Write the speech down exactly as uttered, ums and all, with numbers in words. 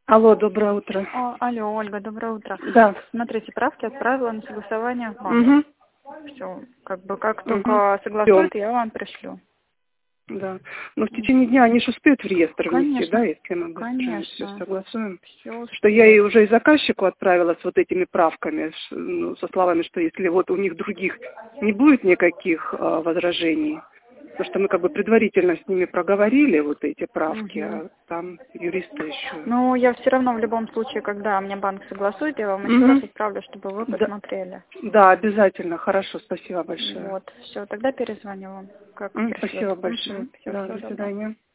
Алло, доброе утро. А, алло, Ольга, доброе утро. Да. Смотрите, правки отправила на согласование в банк. Угу. Все, как бы как Угу. только согласуют, я вам пришлю. Да. Но в течение дня они же успеют в реестр внести, Конечно. да, если мы быстро все Конечно. согласуем? Все Что я и уже и заказчику отправила с вот этими правками, ш- ну, со словами, что если вот у них других не будет никаких а, возражений, потому что мы как бы предварительно с ними проговорили вот эти правки, Угу. а там юристы еще. Ну, я все равно в любом случае, когда мне банк согласует, я вам еще Угу. раз отправлю, чтобы вы Да, посмотрели. да, обязательно. Хорошо, спасибо большое. Вот, все, тогда перезвоню вам, как М, пришлют. Спасибо большое. Все, Да, всего до доброго. свидания.